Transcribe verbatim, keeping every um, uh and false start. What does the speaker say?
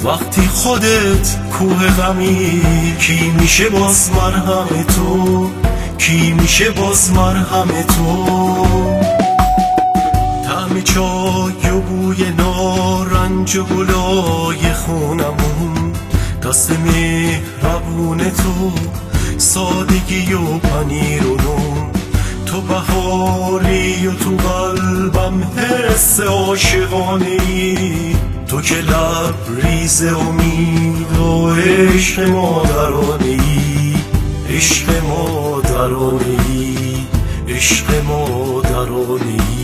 وقتی خودت کوه غمی، کی میشه باز مرهم تو؟ کی میشه باز مرهم تو؟ طعم چای و بوی نارنج و گلای خونمون، دست مهربون تو، سادگی و پنیر و نون. تو بهاری و تو قلبم حس عاشقانه ای، تو که لبریز امید و عشق مادرانه ای، عشق مادرانه ای، عشق مادرانه ای.